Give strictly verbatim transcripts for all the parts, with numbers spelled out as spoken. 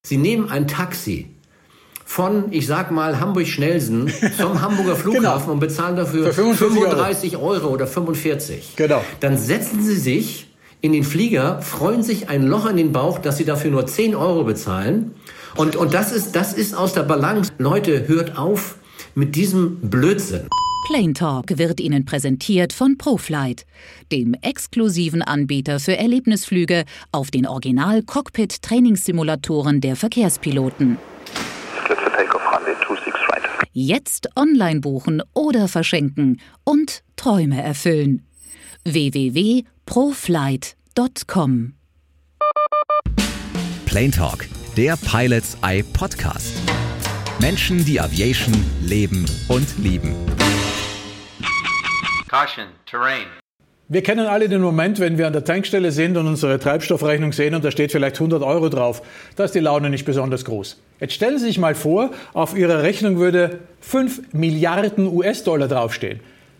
Sie nehmen ein Taxi von, ich sag mal, Hamburg-Schnelsen zum Hamburger Flughafen genau. und bezahlen dafür fünfunddreißig Euro. Euro oder fünfundvierzig. Genau. Dann setzen Sie sich in den Flieger, freuen sich ein Loch in den Bauch, dass Sie dafür nur zehn Euro bezahlen. Und, und das ist, das ist aus der Balance. Leute, hört auf mit diesem Blödsinn. Plane Talk wird Ihnen präsentiert von ProFlight, dem exklusiven Anbieter für Erlebnisflüge auf den Original-Cockpit-Trainingssimulatoren der Verkehrspiloten. Jetzt online buchen oder verschenken und Träume erfüllen. w w w punkt proflight punkt com Plane Talk, der Pilot's Eye Podcast. Menschen, die Aviation leben und lieben. Caution, terrain. Wir kennen alle den Moment, wenn wir an der Tankstelle sind und unsere Treibstoffrechnung sehen und da steht vielleicht hundert Euro drauf. Da ist die Laune nicht besonders groß. Jetzt stellen Sie sich mal vor, auf Ihrer Rechnung würde fünf Milliarden U S-Dollar draufstehen.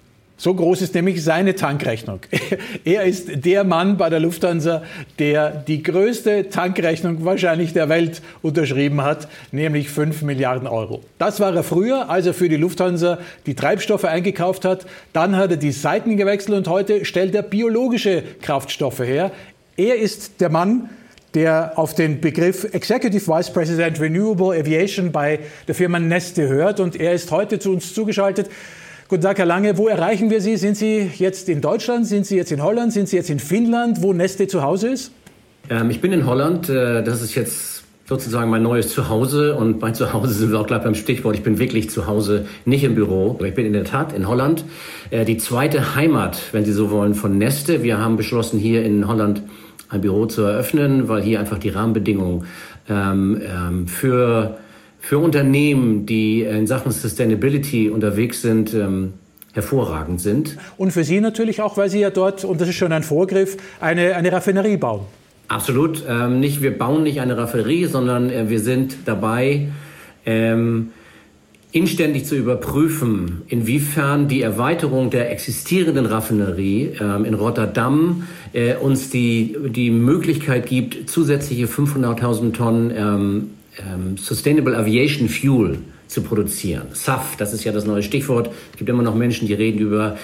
So groß ist nämlich seine Tankrechnung. Er ist der Mann bei der Lufthansa, der die größte Tankrechnung wahrscheinlich der Welt unterschrieben hat, nämlich fünf Milliarden Euro. Das war er früher, als er für die Lufthansa die Treibstoffe eingekauft hat. Dann hat er die Seiten gewechselt und heute stellt er biologische Kraftstoffe her. Er ist der Mann, der auf den Begriff Executive Vice President Renewable Aviation bei der Firma Neste hört. Und er ist heute zu uns zugeschaltet. Guten Tag, Herr Lange. Wo erreichen wir Sie? Sind Sie jetzt in Deutschland? Sind Sie jetzt in Holland? Sind Sie jetzt in Finnland, wo Neste zu Hause ist? Ähm, ich bin in Holland. Das ist jetzt sozusagen mein neues Zuhause. Und bei Zuhause sind wir auch gleich beim Stichwort. Ich bin wirklich zu Hause, nicht im Büro. Ich bin in der Tat in Holland. Die zweite Heimat, wenn Sie so wollen, von Neste. Wir haben beschlossen, hier in Holland ein Büro zu eröffnen, weil hier einfach die Rahmenbedingungen ähm, ähm, für... für Unternehmen, die in Sachen Sustainability unterwegs sind, ähm, hervorragend sind. Und für Sie natürlich auch, weil Sie ja dort, und das ist schon ein Vorgriff, eine, eine Raffinerie bauen. Absolut. Ähm, nicht, wir bauen nicht eine Raffinerie, sondern äh, wir sind dabei, ähm, inständig zu überprüfen, inwiefern die Erweiterung der existierenden Raffinerie ähm, in Rotterdam äh, uns die, die Möglichkeit gibt, zusätzliche fünfhunderttausend Tonnen ähm, Ähm, Sustainable Aviation Fuel zu produzieren. S A F, das ist ja das neue Stichwort. Es gibt immer noch Menschen, die reden über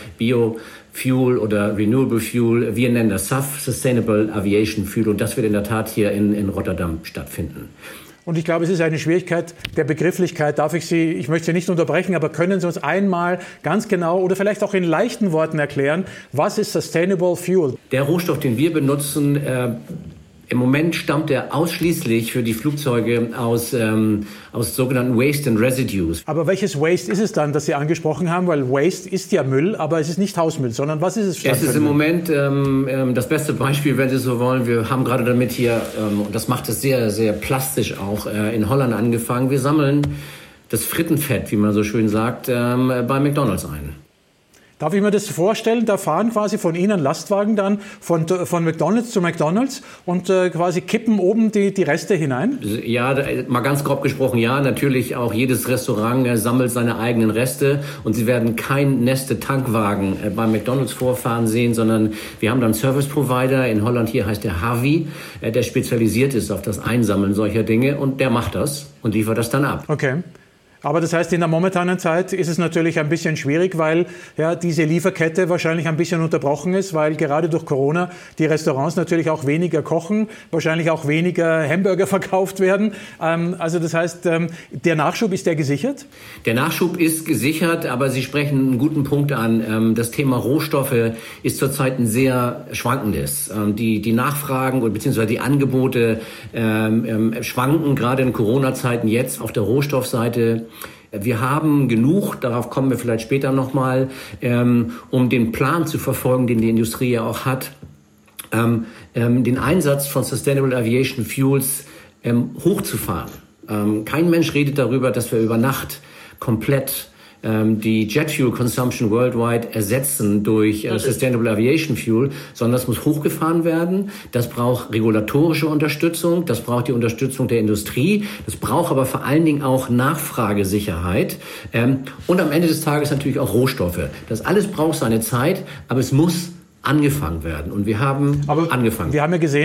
Biofuel oder Renewable Fuel. Wir nennen das S A F, Sustainable Aviation Fuel. Und das wird in der Tat hier in, in Rotterdam stattfinden. Und ich glaube, es ist eine Schwierigkeit der Begrifflichkeit. Darf ich Sie, ich möchte Sie nicht unterbrechen, aber können Sie uns einmal ganz genau oder vielleicht auch in leichten Worten erklären, was ist Sustainable Fuel? Der Rohstoff, den wir benutzen, äh, im Moment stammt er ausschließlich für die Flugzeuge aus, ähm, aus sogenannten Waste and Residues. Aber welches Waste ist es dann, das Sie angesprochen haben? Weil Waste ist ja Müll, aber es ist nicht Hausmüll, sondern was ist es? Es ist im Moment ähm, das beste Beispiel, wenn Sie so wollen. Wir haben gerade damit hier, ähm, und das macht es sehr, sehr plastisch auch, äh, in Holland angefangen. Wir sammeln das Frittenfett, wie man so schön sagt, ähm, bei McDonald's ein. Darf ich mir das vorstellen? Da fahren quasi von Ihnen Lastwagen dann von, von McDonald's zu McDonald's und äh, quasi kippen oben die, die Reste hinein? Ja, mal ganz grob gesprochen, ja. Natürlich auch jedes Restaurant äh, sammelt seine eigenen Reste und Sie werden kein Neste-Tankwagen äh, bei McDonald's vorfahren sehen, sondern wir haben dann Service-Provider. In Holland hier heißt der Harvey, äh, der spezialisiert ist auf das Einsammeln solcher Dinge und der macht das und liefert das dann ab. Okay. Aber das heißt, in der momentanen Zeit ist es natürlich ein bisschen schwierig, weil ja diese Lieferkette wahrscheinlich ein bisschen unterbrochen ist, weil gerade durch Corona die Restaurants natürlich auch weniger kochen, wahrscheinlich auch weniger Hamburger verkauft werden. Ähm, also das heißt, ähm, der Nachschub, ist der gesichert? Der Nachschub ist gesichert, aber Sie sprechen einen guten Punkt an. Ähm, das Thema Rohstoffe ist zurzeit ein sehr schwankendes. Ähm, die, die Nachfragen bzw. die Angebote ähm, ähm, schwanken gerade in Corona-Zeiten jetzt auf der Rohstoffseite. Wir haben genug, darauf kommen wir vielleicht später nochmal, ähm, um den Plan zu verfolgen, den die Industrie ja auch hat, ähm, ähm, den Einsatz von Sustainable Aviation Fuels ähm, hochzufahren. Ähm, kein Mensch redet darüber, dass wir über Nacht komplett ähm, die Jet Fuel Consumption worldwide ersetzen durch äh, Sustainable Aviation Fuel, sondern das muss hochgefahren werden. Das braucht regulatorische Unterstützung, das braucht die Unterstützung der Industrie, das braucht aber vor allen Dingen auch Nachfragesicherheit ähm, und am Ende des Tages natürlich auch Rohstoffe. Das alles braucht seine Zeit, aber es muss angefangen werden. Und wir haben aber angefangen. Wir haben ja gesehen,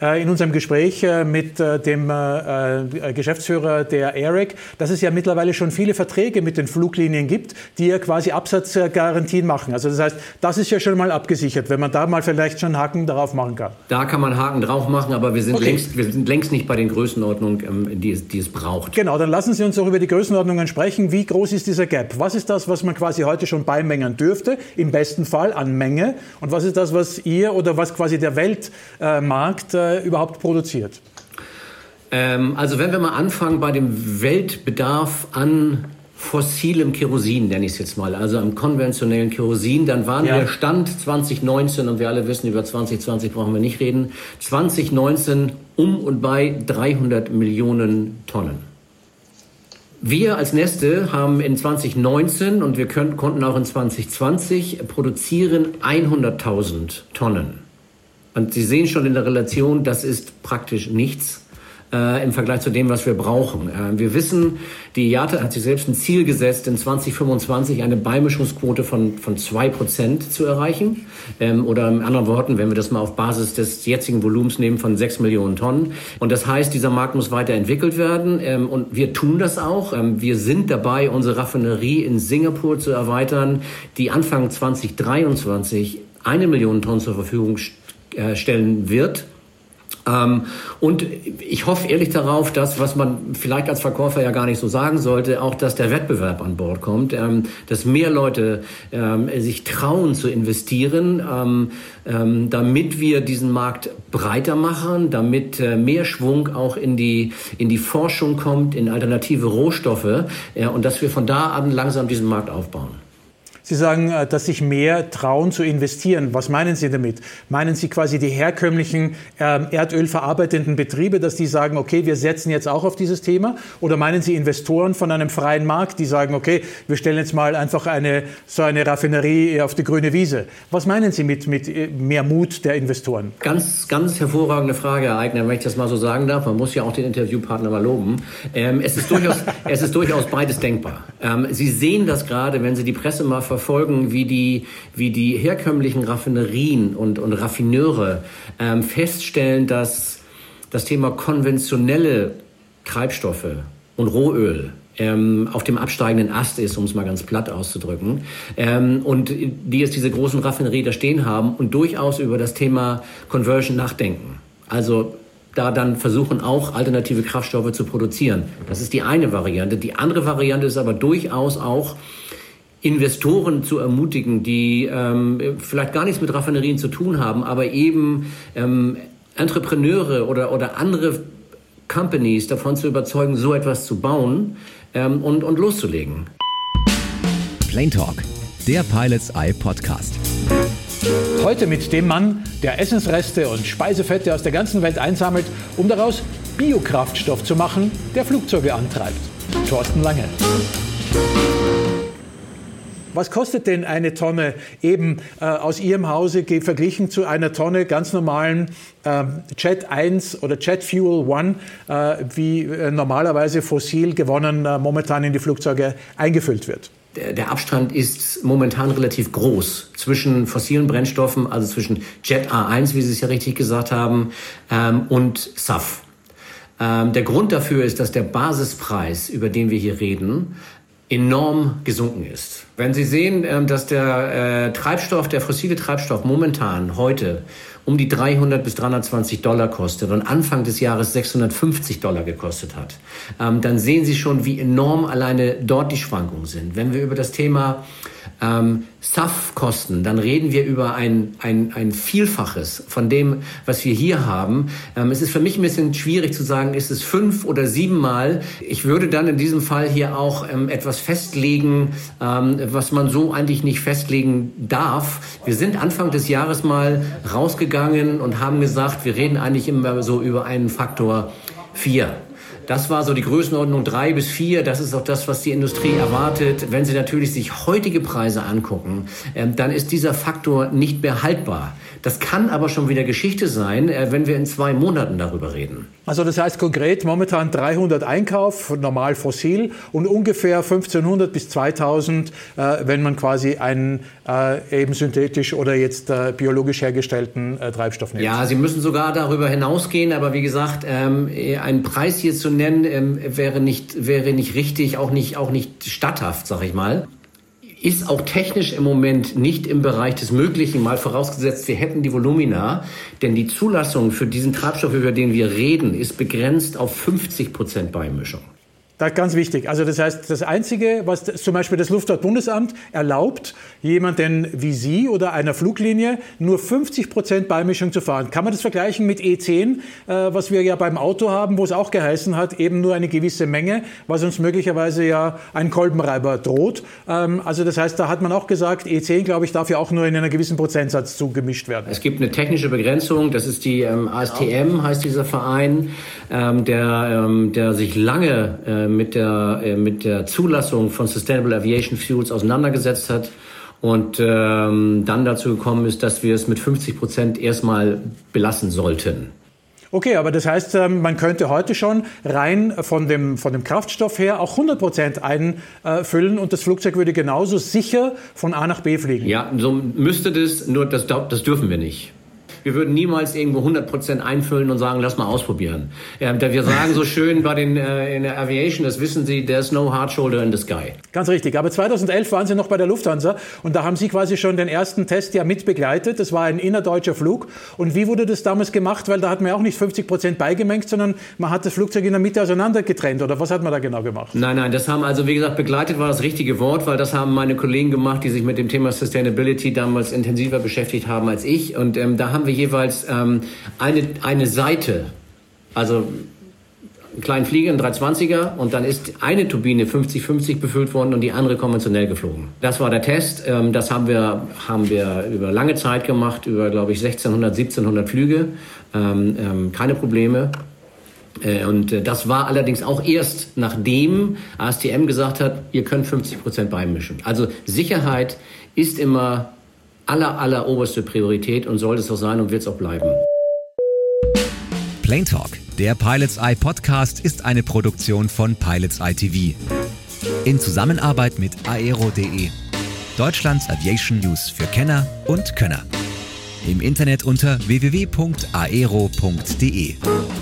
in unserem Gespräch mit dem Geschäftsführer der AREC, dass es ja mittlerweile schon viele Verträge mit den Fluglinien gibt, die ja quasi Absatzgarantien machen. Also das heißt, das ist ja schon mal abgesichert, wenn man da mal vielleicht schon einen Haken drauf machen kann. Da kann man Haken drauf machen, aber wir sind, okay. längst, wir sind längst nicht bei den Größenordnungen, die es, die es braucht. Genau, dann lassen Sie uns doch über die Größenordnungen sprechen. Wie groß ist dieser Gap? Was ist das, was man quasi heute schon beimengen dürfte, im besten Fall an Menge? Und was ist das, was ihr oder was quasi der Weltmarkt äh, überhaupt produziert? Ähm, also wenn wir mal anfangen bei dem Weltbedarf an fossilem Kerosin, nenne ich es jetzt mal, also am konventionellen Kerosin, dann waren ja. der Stand zwanzig neunzehn, und wir alle wissen, über zwanzig zwanzig brauchen wir nicht reden, zwanzig neunzehn um und bei dreihundert Millionen Tonnen. Wir als Neste haben in zwanzig neunzehn und wir können, konnten auch in zwanzig zwanzig produzieren hunderttausend Tonnen. Und Sie sehen schon in der Relation, das ist praktisch nichts äh, im Vergleich zu dem, was wir brauchen. Äh, wir wissen, die I A T A hat sich selbst ein Ziel gesetzt, in zwanzig fünfundzwanzig eine Beimischungsquote von, von zwei Prozent zu erreichen. Ähm, oder in anderen Worten, wenn wir das mal auf Basis des jetzigen Volumens nehmen, von sechs Millionen Tonnen. Und das heißt, dieser Markt muss weiterentwickelt werden. Ähm, und wir tun das auch. Ähm, wir sind dabei, unsere Raffinerie in Singapur zu erweitern, die Anfang zwanzig dreiundzwanzig eine Million Tonnen zur Verfügung stellen wird. Ähm, und ich hoffe ehrlich darauf, dass, was man vielleicht als Verkäufer ja gar nicht so sagen sollte, auch, dass der Wettbewerb an Bord kommt, ähm, dass mehr Leute ähm, sich trauen zu investieren, ähm, ähm, damit wir diesen Markt breiter machen, damit äh, mehr Schwung auch in die, in die Forschung kommt, in alternative Rohstoffe, äh, und dass wir von da an langsam diesen Markt aufbauen. Sie sagen, dass sich mehr trauen zu investieren. Was meinen Sie damit? Meinen Sie quasi die herkömmlichen äh, erdölverarbeitenden Betriebe, dass die sagen, okay, wir setzen jetzt auch auf dieses Thema? Oder meinen Sie Investoren von einem freien Markt, die sagen, okay, wir stellen jetzt mal einfach eine, so eine Raffinerie auf die grüne Wiese? Was meinen Sie mit, mit mehr Mut der Investoren? Ganz, ganz hervorragende Frage, Herr Eigner, wenn ich das mal so sagen darf. Man muss ja auch den Interviewpartner mal loben. Ähm, es ist durchaus, es ist durchaus beides denkbar. Ähm, Sie sehen das gerade, wenn Sie die Presse mal verfolgen, wie die, wie die herkömmlichen Raffinerien und, und Raffineure ähm, feststellen, dass das Thema konventionelle Treibstoffe und Rohöl ähm, auf dem absteigenden Ast ist, um es mal ganz platt auszudrücken, ähm, und die jetzt diese großen Raffinerien da stehen haben und durchaus über das Thema Conversion nachdenken. Also da dann versuchen, auch alternative Kraftstoffe zu produzieren. Das ist die eine Variante. Die andere Variante ist aber durchaus auch, Investoren zu ermutigen, die ähm, vielleicht gar nichts mit Raffinerien zu tun haben, aber eben ähm, Entrepreneure oder, oder andere Companies davon zu überzeugen, so etwas zu bauen ähm, und, und loszulegen. Plane Talk, der Pilots Eye Podcast. Heute mit dem Mann, der Essensreste und Speisefette aus der ganzen Welt einsammelt, um daraus Biokraftstoff zu machen, der Flugzeuge antreibt. Thorsten Lange. Was kostet denn eine Tonne eben äh, aus Ihrem Hause verglichen zu einer Tonne ganz normalen äh, Jet eins oder Jet Fuel One, äh, wie äh, normalerweise fossil gewonnen äh, momentan in die Flugzeuge eingefüllt wird? Der, der Abstand ist momentan relativ groß zwischen fossilen Brennstoffen, also zwischen Jet A eins, wie Sie es ja richtig gesagt haben, ähm, und S A F. Ähm, der Grund dafür ist, dass der Basispreis, über den wir hier reden, enorm gesunken ist. Wenn Sie sehen, dass der äh, Treibstoff, der fossile Treibstoff momentan heute um die dreihundert bis dreihundertzwanzig Dollar kostet und Anfang des Jahres sechshundertfünfzig Dollar gekostet hat, ähm, dann sehen Sie schon, wie enorm alleine dort die Schwankungen sind. Wenn wir über das Thema ähm, S A F-Kosten, dann reden wir über ein, ein, ein Vielfaches von dem, was wir hier haben. Ähm, es ist für mich ein bisschen schwierig zu sagen, ist es fünf oder siebenmal. Ich würde dann in diesem Fall hier auch ähm, etwas festlegen, ähm, was man so eigentlich nicht festlegen darf. Wir sind Anfang des Jahres mal rausgegangen und haben gesagt, wir reden eigentlich immer so über einen Faktor vier. Das war so die Größenordnung drei bis vier. Das ist auch das, was die Industrie erwartet. Wenn Sie natürlich sich heutige Preise angucken, ähm, dann ist dieser Faktor nicht mehr haltbar. Das kann aber schon wieder Geschichte sein, wenn wir in zwei Monaten darüber reden. Also das heißt konkret momentan dreihundert Einkauf, normal fossil, und ungefähr fünfzehnhundert bis zweitausend, äh, wenn man quasi einen äh, eben synthetisch oder jetzt äh, biologisch hergestellten äh, Treibstoff nimmt. Ja, Sie müssen sogar darüber hinausgehen, aber wie gesagt, ähm, einen Preis hier zu nennen, ähm, wäre nicht, wäre nicht richtig, auch nicht, auch nicht statthaft, sag ich mal. Ist auch technisch im Moment nicht im Bereich des Möglichen, mal vorausgesetzt, wir hätten die Volumina. Denn die Zulassung für diesen Treibstoff, über den wir reden, ist begrenzt auf fünfzig Prozent Beimischung. Das ist ganz wichtig. Also das heißt, das Einzige, was zum Beispiel das Luftfahrtbundesamt erlaubt, jemanden wie Sie oder einer Fluglinie nur fünfzig Prozent Beimischung zu fahren. Kann man das vergleichen mit E zehn, äh, was wir ja beim Auto haben, wo es auch geheißen hat, eben nur eine gewisse Menge, was uns möglicherweise ja ein Kolbenreiber droht. Ähm, also das heißt, da hat man auch gesagt, E zehn, glaube ich, darf ja auch nur in einem gewissen Prozentsatz zugemischt werden. Es gibt eine technische Begrenzung, das ist die ähm, A S T M, heißt dieser Verein, ähm, der, ähm, der sich lange äh, mit der, äh, mit der Zulassung von Sustainable Aviation Fuels auseinandergesetzt hat und ähm, dann dazu gekommen ist, dass wir es mit fünfzig Prozent erstmal belassen sollten. Okay, aber das heißt, man könnte heute schon rein von dem, von dem Kraftstoff her auch hundert Prozent einfüllen und das Flugzeug würde genauso sicher von A nach B fliegen. Ja, so müsste das, nur das, das dürfen wir nicht. Wir würden niemals irgendwo hundert Prozent einfüllen und sagen, lass mal ausprobieren. Ja, wir sagen so schön bei den äh, in der Aviation, das wissen Sie, there's no hard shoulder in the sky. Ganz richtig. Aber zweitausendelf waren Sie noch bei der Lufthansa und da haben Sie quasi schon den ersten Test ja mit begleitet. Das war ein innerdeutscher Flug. Und wie wurde das damals gemacht? Weil da hat man ja auch nicht fünfzig Prozent beigemengt, sondern man hat das Flugzeug in der Mitte auseinandergetrennt. Oder was hat man da genau gemacht? Nein, nein, das haben also, wie gesagt, begleitet war das richtige Wort, weil das haben meine Kollegen gemacht, die sich mit dem Thema Sustainability damals intensiver beschäftigt haben als ich. Und ähm, da haben wir jeweils ähm, eine, eine Seite, also einen kleinen Flieger, einen dreihundertzwanziger, und dann ist eine Turbine fünfzig fünfzig befüllt worden und die andere konventionell geflogen. Das war der Test. Ähm, das haben wir, haben wir über lange Zeit gemacht, über, glaube ich, sechzehnhundert, siebzehnhundert Flüge. Ähm, ähm, keine Probleme. Äh, und äh, das war allerdings auch erst, nachdem A S T M gesagt hat, ihr könnt fünfzig Prozent beimischen. Also Sicherheit ist immer aller, aller oberste Priorität und sollte es auch sein und wird es auch bleiben. Plane Talk, der Pilots Eye Podcast, ist eine Produktion von Pilots Eye T V. In Zusammenarbeit mit aero punkt de, Deutschlands Aviation News für Kenner und Könner. Im Internet unter w w w punkt aero punkt de.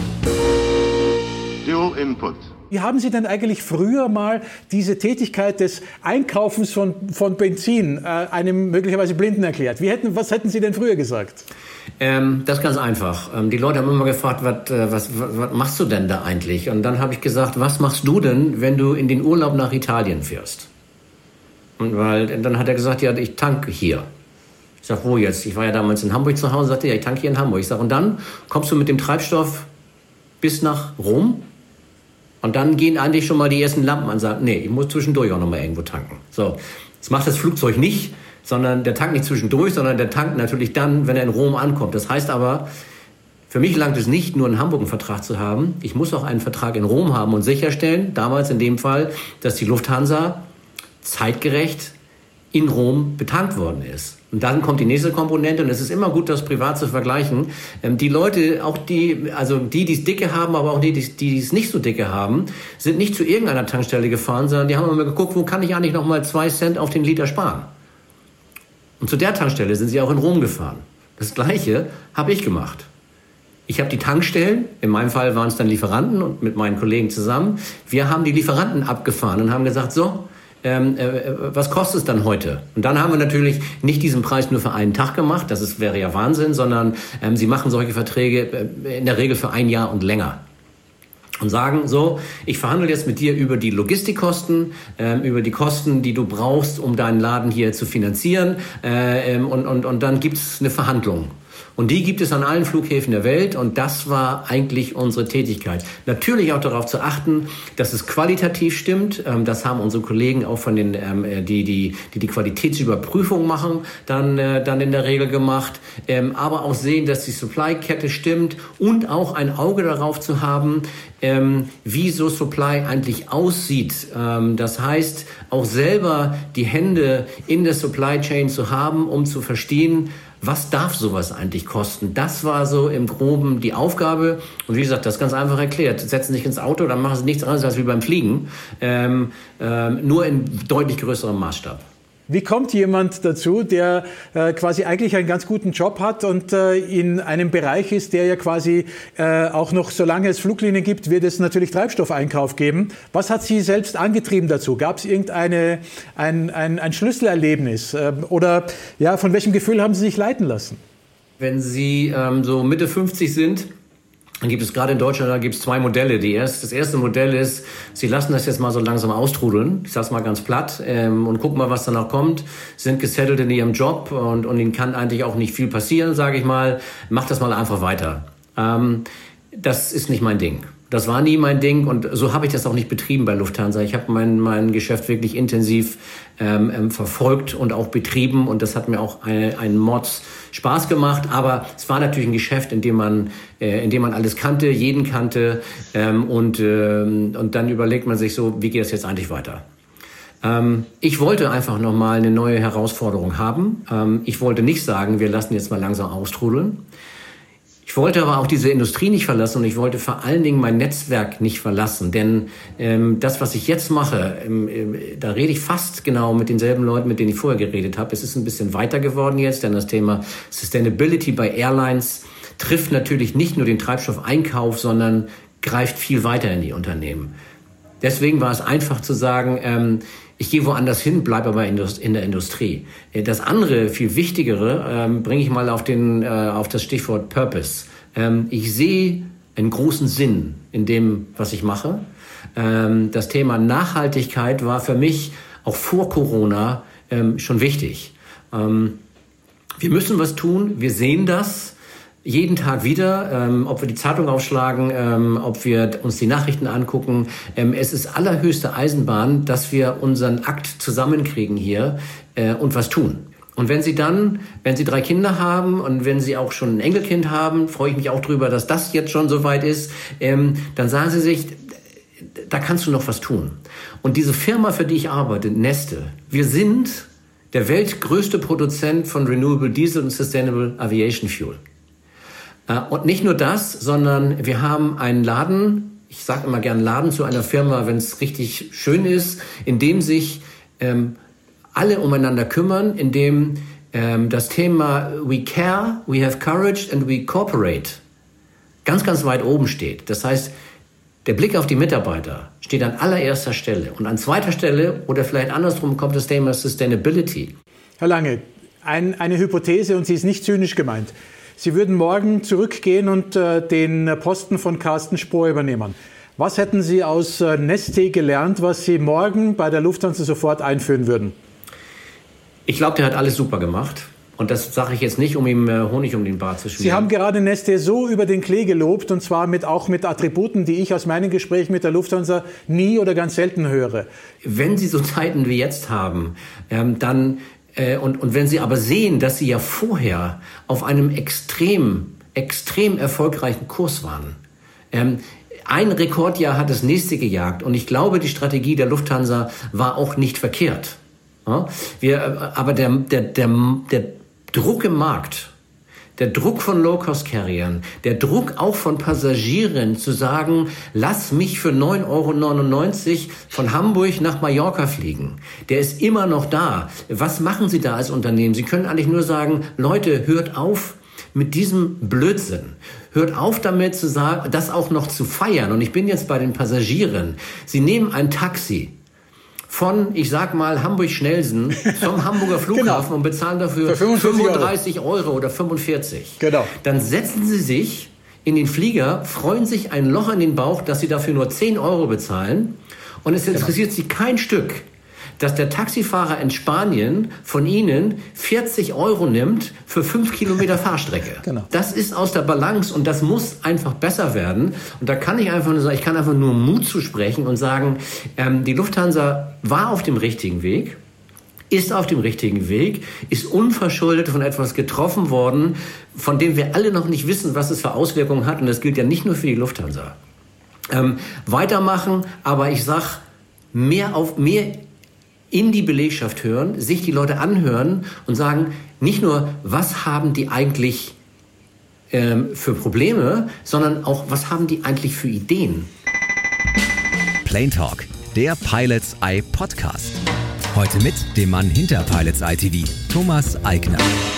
Dual Input. Wie haben Sie denn eigentlich früher mal diese Tätigkeit des Einkaufens von, von Benzin äh, einem möglicherweise Blinden erklärt? Wie hätten, was hätten Sie denn früher gesagt? Ähm, das ist ganz einfach. Ähm, die Leute haben immer gefragt, was, äh, was, was, was machst du denn da eigentlich? Und dann habe ich gesagt, was machst du denn, wenn du in den Urlaub nach Italien fährst? Und weil, dann hat er gesagt, ja, ich tanke hier. Ich sage, wo jetzt? Ich war ja damals in Hamburg zu Hause, sagte, ja, ich tanke hier in Hamburg. Ich sage, und dann kommst du mit dem Treibstoff bis nach Rom? Und dann gehen eigentlich schon mal die ersten Lampen an und sagen, nee, ich muss zwischendurch auch noch mal irgendwo tanken. So, das macht das Flugzeug nicht, sondern der tankt nicht zwischendurch, sondern der tankt natürlich dann, wenn er in Rom ankommt. Das heißt aber, für mich langt es nicht, nur in Hamburg einen Vertrag zu haben. Ich muss auch einen Vertrag in Rom haben und sicherstellen, damals in dem Fall, dass die Lufthansa zeitgerecht in Rom betankt worden ist. Und dann kommt die nächste Komponente, und es ist immer gut, das privat zu vergleichen. Ähm, die Leute, auch die, also die, die es dicke haben, aber auch die, die, die es nicht so dicke haben, sind nicht zu irgendeiner Tankstelle gefahren, sondern die haben immer geguckt, wo kann ich eigentlich noch mal zwei Cent auf den Liter sparen? Und zu der Tankstelle sind sie auch in Rom gefahren. Das Gleiche habe ich gemacht. Ich habe die Tankstellen, in meinem Fall waren es dann Lieferanten und mit meinen Kollegen zusammen, wir haben die Lieferanten abgefahren und haben gesagt, so, Ähm, äh, was kostet es dann heute? Und dann haben wir natürlich nicht diesen Preis nur für einen Tag gemacht, das ist, wäre ja Wahnsinn, sondern ähm, sie machen solche Verträge äh, in der Regel für ein Jahr und länger. Und sagen, so, ich verhandle jetzt mit dir über die Logistikkosten, ähm, über die Kosten, die du brauchst, um deinen Laden hier zu finanzieren, äh, ähm, und, und, und dann gibt es eine Verhandlung. Und die gibt es an allen Flughäfen der Welt, und das war eigentlich unsere Tätigkeit. Natürlich auch darauf zu achten, dass es qualitativ stimmt. Das haben unsere Kollegen auch von den, die die, die, die Qualitätsüberprüfung machen, dann, dann in der Regel gemacht. Aber auch sehen, dass die Supply-Kette stimmt, und auch ein Auge darauf zu haben, wie so Supply eigentlich aussieht. Das heißt, auch selber die Hände in der Supply Chain zu haben, um zu verstehen, Was darf sowas eigentlich kosten? Das war so im Groben die Aufgabe. Und wie gesagt, das ist ganz einfach erklärt. Setzen sich ins Auto, dann machen sie nichts anderes als wie beim Fliegen. Ähm, ähm, nur in deutlich größerem Maßstab. Wie kommt jemand dazu, der äh, quasi eigentlich einen ganz guten Job hat und äh, in einem Bereich ist, der ja quasi äh, auch noch, solange es Fluglinien gibt, wird es natürlich Treibstoffeinkauf geben. Was hat Sie selbst angetrieben dazu? Gab es irgendeine ein, ein, ein Schlüsselerlebnis? Äh, oder ja, von welchem Gefühl haben Sie sich leiten lassen? Wenn Sie ähm, so Mitte fünfzig sind, dann gibt es gerade in Deutschland, da gibt es zwei Modelle. Die erste, das erste Modell ist, Sie lassen das jetzt mal so langsam austrudeln. Ich sag's mal ganz platt ähm, und gucken mal, was danach kommt. Sind gesettelt in ihrem Job und, und ihnen kann eigentlich auch nicht viel passieren, sage ich mal. Macht das mal einfach weiter. Ähm, das ist nicht mein Ding. Das war nie mein Ding und so habe ich das auch nicht betrieben bei Lufthansa. Ich habe mein, mein Geschäft wirklich intensiv ähm, verfolgt und auch betrieben und das hat mir auch ein, einen Mords Spaß gemacht. Aber es war natürlich ein Geschäft, in dem man, äh, in dem man alles kannte, jeden kannte ähm, und, äh, und dann überlegt man sich so, wie geht es jetzt eigentlich weiter? Ähm, ich wollte einfach nochmal eine neue Herausforderung haben. Ähm, ich wollte nicht sagen, wir lassen jetzt mal langsam austrudeln. Ich wollte aber auch diese Industrie nicht verlassen und ich wollte vor allen Dingen mein Netzwerk nicht verlassen, denn ähm, das, was ich jetzt mache, ähm, äh, da rede ich fast genau mit denselben Leuten, mit denen ich vorher geredet habe. Es ist ein bisschen weiter geworden jetzt, denn das Thema Sustainability bei Airlines trifft natürlich nicht nur den Treibstoffeinkauf, sondern greift viel weiter in die Unternehmen. Deswegen war es einfach zu sagen, ähm, ich gehe woanders hin, bleibe aber in der Industrie. Das andere, viel wichtigere, ähm, bringe ich mal auf, den, äh, auf das Stichwort Purpose. Ähm, ich sehe einen großen Sinn in dem, was ich mache. Ähm, das Thema Nachhaltigkeit war für mich auch vor Corona ähm, schon wichtig. Ähm, wir müssen was tun, wir sehen das. Jeden Tag wieder, ähm, ob wir die Zeitung aufschlagen, ähm, ob wir uns die Nachrichten angucken. Ähm, es ist allerhöchste Eisenbahn, dass wir unseren Akt zusammenkriegen hier äh, und was tun. Und wenn Sie dann, wenn Sie drei Kinder haben und wenn Sie auch schon ein Enkelkind haben, freue ich mich auch drüber, dass das jetzt schon so weit ist, ähm, dann sagen Sie sich, da kannst du noch was tun. Und diese Firma, für die ich arbeite, Neste, wir sind der weltgrößte Produzent von Renewable Diesel und Sustainable Aviation Fuel. Und nicht nur das, sondern wir haben einen Laden, ich sage immer gern Laden zu einer Firma, wenn es richtig schön ist, in dem sich ähm, alle umeinander kümmern, in dem ähm, das Thema We care, we have courage and we cooperate ganz, ganz weit oben steht. Das heißt, der Blick auf die Mitarbeiter steht an allererster Stelle. Und an zweiter Stelle oder vielleicht andersrum kommt das Thema Sustainability. Herr Lange, ein, eine Hypothese und sie ist nicht zynisch gemeint. Sie würden morgen zurückgehen und äh, den Posten von Carsten Spohr übernehmen. Was hätten Sie aus äh, Neste gelernt, was Sie morgen bei der Lufthansa sofort einführen würden? Ich glaube, der hat alles super gemacht. Und das sage ich jetzt nicht, um ihm äh, Honig um den Bart zu schmieren. Sie haben gerade Neste so über den Klee gelobt, und zwar mit, auch mit Attributen, die ich aus meinen Gesprächen mit der Lufthansa nie oder ganz selten höre. Wenn Sie so Zeiten wie jetzt haben, ähm, dann... Und, und wenn Sie aber sehen, dass Sie ja vorher auf einem extrem, extrem erfolgreichen Kurs waren. Ähm, ein Rekordjahr hat das nächste gejagt und ich glaube, die Strategie der Lufthansa war auch nicht verkehrt. Ja? Wir, aber der, der, der, der Druck im Markt, der Druck von Low-Cost-Carriern, der Druck auch von Passagieren zu sagen, lass mich für neun Euro neunundneunzig von Hamburg nach Mallorca fliegen, der ist immer noch da. Was machen Sie da als Unternehmen? Sie können eigentlich nur sagen, Leute, hört auf mit diesem Blödsinn. Hört auf damit, zu sagen, das auch noch zu feiern. Und ich bin jetzt bei den Passagieren. Sie nehmen ein Taxi von, ich sag mal, Hamburg-Schnelsen zum Hamburger Flughafen genau. und bezahlen dafür fünfunddreißig Euro oder fünfundvierzig. Genau. Dann setzen Sie sich in den Flieger, freuen sich ein Loch in den Bauch, dass Sie dafür nur zehn Euro bezahlen. Und es interessiert genau. Sie kein Stück, dass der Taxifahrer in Spanien von Ihnen vierzig Euro nimmt für fünf Kilometer Fahrstrecke. Genau. Das ist aus der Balance und das muss einfach besser werden. Und da kann ich einfach nur sagen, ich kann einfach nur Mut zusprechen und sagen, ähm, die Lufthansa war auf dem richtigen Weg, ist auf dem richtigen Weg, ist unverschuldet von etwas getroffen worden, von dem wir alle noch nicht wissen, was es für Auswirkungen hat. Und das gilt ja nicht nur für die Lufthansa. Ähm, weitermachen, aber ich sag, mehr auf mehr in die Belegschaft hören, sich die Leute anhören und sagen, nicht nur, was haben die eigentlich ähm, für Probleme, sondern auch, was haben die eigentlich für Ideen. Plane Talk, der Pilots Eye Podcast. Heute mit dem Mann hinter Pilots Eye T V, Thomas Eigner.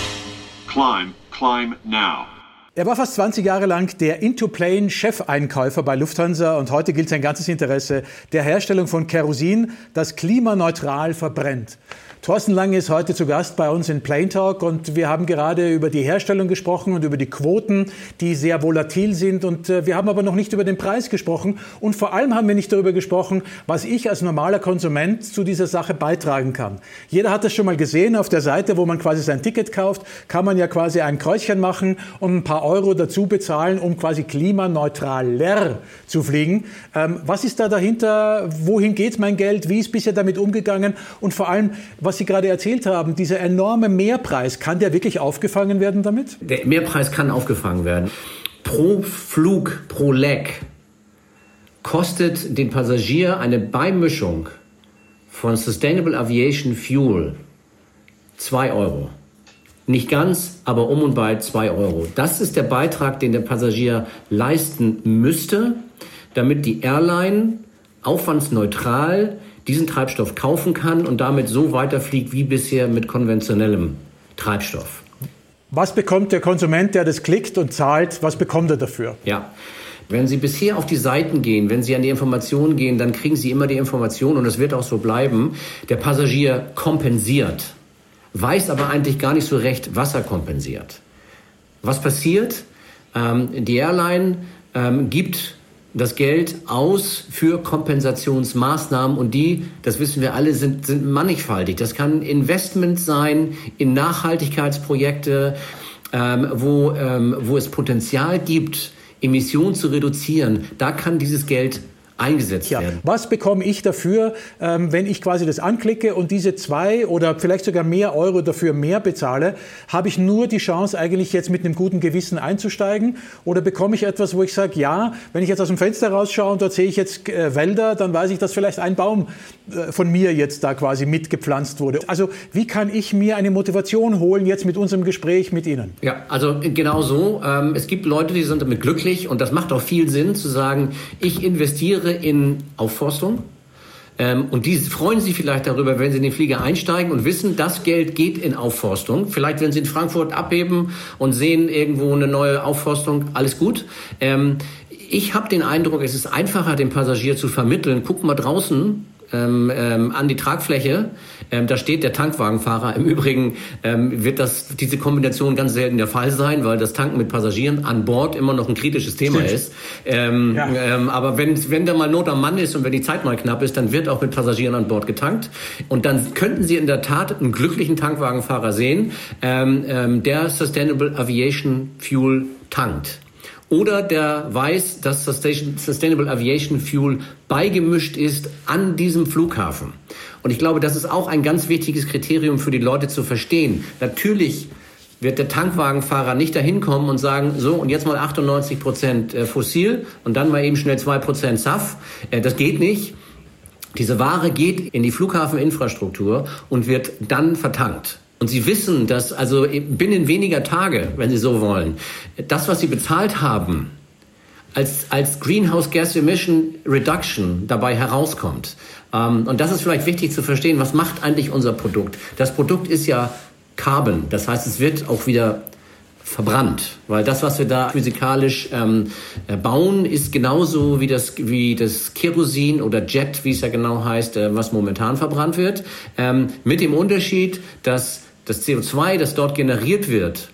Climb, climb now. Er war fast zwanzig Jahre lang der Into-Plane-Chefeinkäufer bei Lufthansa und heute gilt sein ganzes Interesse der Herstellung von Kerosin, das klimaneutral verbrennt. Thorsten Lange ist heute zu Gast bei uns in Plane Talk und wir haben gerade über die Herstellung gesprochen und über die Quoten, die sehr volatil sind, und wir haben aber noch nicht über den Preis gesprochen und vor allem haben wir nicht darüber gesprochen, was ich als normaler Konsument zu dieser Sache beitragen kann. Jeder hat das schon mal gesehen, auf der Seite, wo man quasi sein Ticket kauft, kann man ja quasi ein Kreuzchen machen und ein paar Euro dazu bezahlen, um quasi klimaneutraler zu fliegen. Ähm, was ist da dahinter? Wohin geht mein Geld? Wie ist bisher damit umgegangen? Und vor allem, was Sie gerade erzählt haben, dieser enorme Mehrpreis, kann der wirklich aufgefangen werden damit? Der Mehrpreis kann aufgefangen werden. Pro Flug, pro Leg kostet den Passagier eine Beimischung von Sustainable Aviation Fuel zwei Euro. Nicht ganz, aber um und bei zwei Euro. Das ist der Beitrag, den der Passagier leisten müsste, damit die Airline aufwandsneutral diesen Treibstoff kaufen kann und damit so weiterfliegt wie bisher mit konventionellem Treibstoff. Was bekommt der Konsument, der das klickt und zahlt, was bekommt er dafür? Ja, wenn Sie bisher auf die Seiten gehen, wenn Sie an die Informationen gehen, dann kriegen Sie immer die Information, und es wird auch so bleiben, der Passagier kompensiert, weiß aber eigentlich gar nicht so recht, was er kompensiert. Was passiert? Ähm, die Airline ähm, gibt das Geld aus für Kompensationsmaßnahmen, und die, das wissen wir alle, sind, sind mannigfaltig. Das kann Investment sein in Nachhaltigkeitsprojekte, ähm, wo, ähm, wo es Potenzial gibt, Emissionen zu reduzieren. Da kann dieses Geld eingesetzt ja. werden. Was bekomme ich dafür, ähm, wenn ich quasi das anklicke und diese zwei oder vielleicht sogar mehr Euro dafür mehr bezahle? Habe ich nur die Chance, eigentlich jetzt mit einem guten Gewissen einzusteigen? Oder bekomme ich etwas, wo ich sage, ja, wenn ich jetzt aus dem Fenster rausschaue und dort sehe ich jetzt äh, Wälder, dann weiß ich, dass vielleicht ein Baum äh, von mir jetzt da quasi mitgepflanzt wurde. Also wie kann ich mir eine Motivation holen jetzt mit unserem Gespräch mit Ihnen? Ja, also genau so. Ähm, es gibt Leute, die sind damit glücklich, und das macht auch viel Sinn zu sagen, ich investiere in Aufforstung. Ähm, und die freuen sich vielleicht darüber, wenn sie in den Flieger einsteigen und wissen, das Geld geht in Aufforstung. Vielleicht, wenn sie in Frankfurt abheben und sehen irgendwo eine neue Aufforstung, alles gut. Ähm, ich habe den Eindruck, es ist einfacher, dem Passagier zu vermitteln, guck mal draußen ähm, ähm, an die Tragfläche. Ähm, da steht der Tankwagenfahrer. Im Übrigen ähm, wird das, diese Kombination ganz selten der Fall sein, weil das Tanken mit Passagieren an Bord immer noch ein kritisches Thema Stimmt. ist. Ähm, ja. ähm, aber wenn, wenn da mal Not am Mann ist und wenn die Zeit mal knapp ist, dann wird auch mit Passagieren an Bord getankt. Und dann könnten Sie in der Tat einen glücklichen Tankwagenfahrer sehen, ähm, ähm, der Sustainable Aviation Fuel tankt. Oder der weiß, dass Sustainable Aviation Fuel beigemischt ist an diesem Flughafen. Und ich glaube, das ist auch ein ganz wichtiges Kriterium für die Leute zu verstehen. Natürlich wird der Tankwagenfahrer nicht dahin kommen und sagen, so, und jetzt mal achtundneunzig Prozent fossil und dann mal eben schnell zwei Prozent S A F. Das geht nicht. Diese Ware geht in die Flughafeninfrastruktur und wird dann vertankt. Und Sie wissen, dass also binnen weniger Tage, wenn Sie so wollen, das, was Sie bezahlt haben, als, als Greenhouse Gas Emission Reduction dabei herauskommt. Ähm, und das ist vielleicht wichtig zu verstehen, was macht eigentlich unser Produkt? Das Produkt ist ja Carbon, das heißt, es wird auch wieder verbrannt, weil das, was wir da physikalisch ähm, bauen, ist genauso wie das, wie das Kerosin oder Jet, wie es ja genau heißt, äh, was momentan verbrannt wird, ähm, mit dem Unterschied, dass das C O zwei, das dort generiert wird,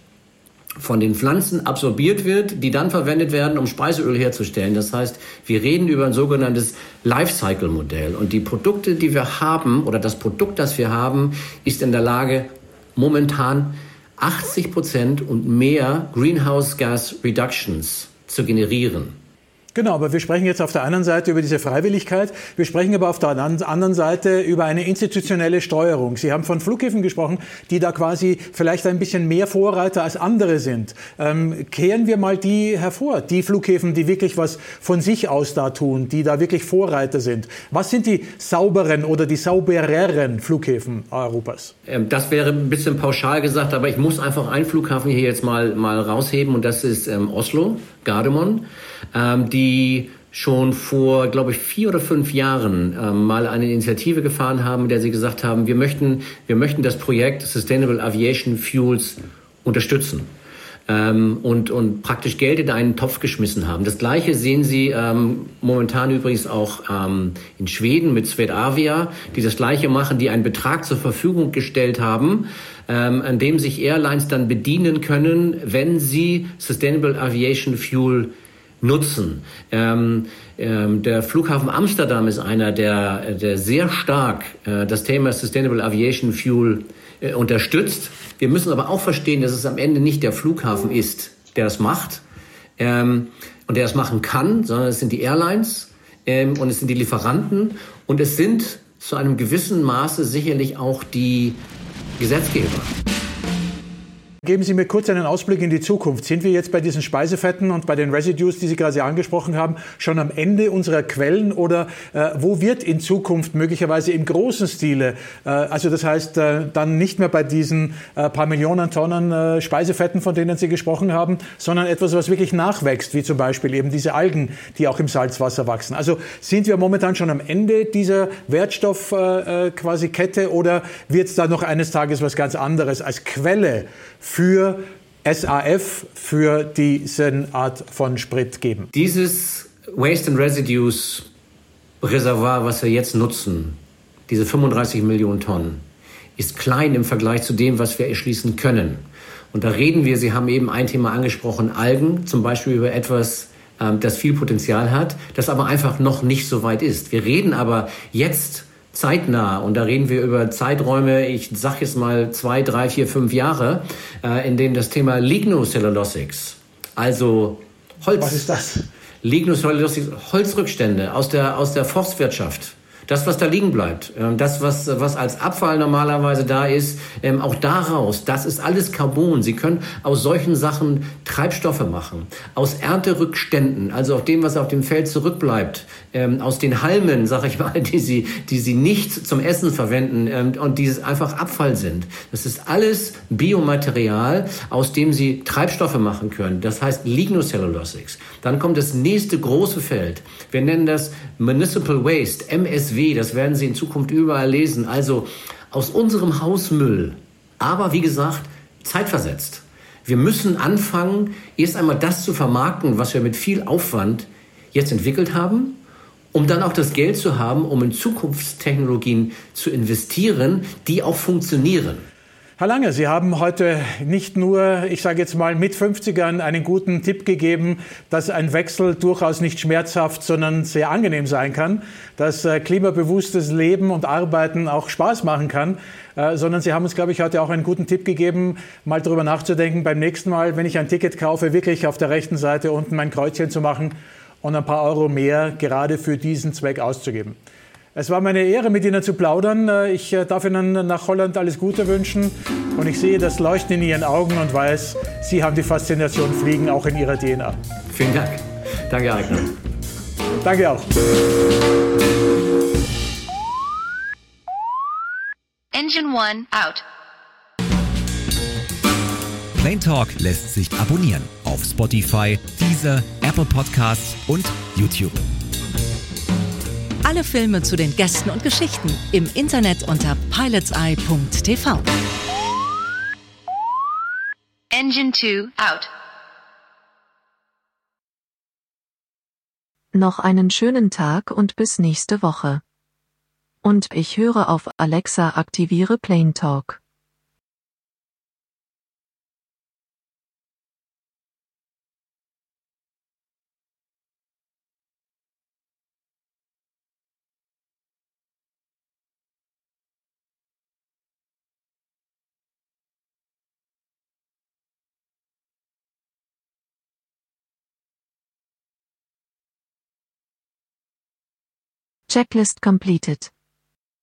von den Pflanzen absorbiert wird, die dann verwendet werden, um Speiseöl herzustellen. Das heißt, wir reden über ein sogenanntes Lifecycle-Modell. Und die Produkte, die wir haben, oder das Produkt, das wir haben, ist in der Lage, momentan achtzig Prozent und mehr Greenhouse Gas Reductions zu generieren. Genau, aber wir sprechen jetzt auf der einen Seite über diese Freiwilligkeit, wir sprechen aber auf der anderen Seite über eine institutionelle Steuerung. Sie haben von Flughäfen gesprochen, die da quasi vielleicht ein bisschen mehr Vorreiter als andere sind. Ähm, kehren wir mal die hervor, die Flughäfen, die wirklich was von sich aus da tun, die da wirklich Vorreiter sind. Was sind die sauberen oder die saubereren Flughäfen Europas? Ähm, das wäre ein bisschen pauschal gesagt, aber ich muss einfach einen Flughafen hier jetzt mal, mal rausheben und das ist ähm, Oslo, Gardermoen, ähm, die schon vor, glaube ich, vier oder fünf Jahren ähm, mal eine Initiative gefahren haben, in der sie gesagt haben, wir möchten, wir möchten das Projekt Sustainable Aviation Fuels unterstützen. Ähm, und, und praktisch Geld in einen Topf geschmissen haben. Das Gleiche sehen Sie ähm, momentan übrigens auch ähm, in Schweden mit Swedavia, die das Gleiche machen, die einen Betrag zur Verfügung gestellt haben, ähm, an dem sich Airlines dann bedienen können, wenn sie Sustainable Aviation Fuel nutzen. Ähm, ähm, der Flughafen Amsterdam ist einer, der, der sehr stark äh, das Thema Sustainable Aviation Fuel äh, unterstützt. Wir müssen aber auch verstehen, dass es am Ende nicht der Flughafen ist, der das macht ähm, und der das machen kann, sondern es sind die Airlines ähm, und es sind die Lieferanten und es sind zu einem gewissen Maße sicherlich auch die Gesetzgeber. Geben Sie mir kurz einen Ausblick in die Zukunft. Sind wir jetzt bei diesen Speisefetten und bei den Residues, die Sie gerade angesprochen haben, schon am Ende unserer Quellen oder äh, wo wird in Zukunft möglicherweise im großen Stile, äh, also das heißt äh, dann nicht mehr bei diesen äh, paar Millionen Tonnen äh, Speisefetten, von denen Sie gesprochen haben, sondern etwas, was wirklich nachwächst, wie zum Beispiel eben diese Algen, die auch im Salzwasser wachsen. Also sind wir momentan schon am Ende dieser Wertstoff äh, quasi Kette oder wird es da noch eines Tages was ganz anderes als Quelle für S A F, für diese Art von Sprit geben? Dieses Waste and Residues Reservoir, was wir jetzt nutzen, diese fünfunddreißig Millionen Tonnen, ist klein im Vergleich zu dem, was wir erschließen können. Und da reden wir, Sie haben eben ein Thema angesprochen, Algen, zum Beispiel über etwas, ähm, das viel Potenzial hat, das aber einfach noch nicht so weit ist. Wir reden aber jetzt zeitnah, und da reden wir über Zeiträume, ich sag jetzt mal zwei, drei, vier, fünf Jahre, äh, in denen das Thema Lignocellulosics, also Holz. Was ist das? Lignocellulosics, Holzrückstände aus der, aus der Forstwirtschaft. Das, was da liegen bleibt, das, was, was als Abfall normalerweise da ist, auch daraus, das ist alles Carbon. Sie können aus solchen Sachen Treibstoffe machen, aus Ernterückständen, also auf dem, was auf dem Feld zurückbleibt, aus den Halmen, sag ich mal, die sie, die sie nicht zum Essen verwenden und die einfach Abfall sind. Das ist alles Biomaterial, aus dem sie Treibstoffe machen können. Das heißt Lignocellulosics. Dann kommt das nächste große Feld. Wir nennen das Municipal Waste, M S W. Das werden Sie in Zukunft überall lesen. Also aus unserem Hausmüll, aber wie gesagt, zeitversetzt. Wir müssen anfangen, erst einmal das zu vermarkten, was wir mit viel Aufwand jetzt entwickelt haben, um dann auch das Geld zu haben, um in Zukunftstechnologien zu investieren, die auch funktionieren. Herr Lange, Sie haben heute nicht nur, ich sage jetzt mal, mit fünfzigern einen guten Tipp gegeben, dass ein Wechsel durchaus nicht schmerzhaft, sondern sehr angenehm sein kann, dass äh, klimabewusstes Leben und Arbeiten auch Spaß machen kann, äh, sondern Sie haben uns, glaube ich, heute auch einen guten Tipp gegeben, mal darüber nachzudenken, beim nächsten Mal, wenn ich ein Ticket kaufe, wirklich auf der rechten Seite unten mein Kreuzchen zu machen und ein paar Euro mehr gerade für diesen Zweck auszugeben. Es war meine Ehre, mit Ihnen zu plaudern. Ich darf Ihnen nach Holland alles Gute wünschen. Und ich sehe das Leuchten in Ihren Augen und weiß, Sie haben die Faszination Fliegen auch in Ihrer D N A. Vielen Dank. Danke, Eigner. Danke auch. Engine one out. Plane Talk lässt sich abonnieren auf Spotify, Deezer, Apple Podcasts und YouTube. Alle Filme zu den Gästen und Geschichten im Internet unter pilotseye punkt t v. Engine two out. Noch einen schönen Tag und bis nächste Woche. Und ich höre auf Alexa, aktiviere Plane Talk. Checklist completed.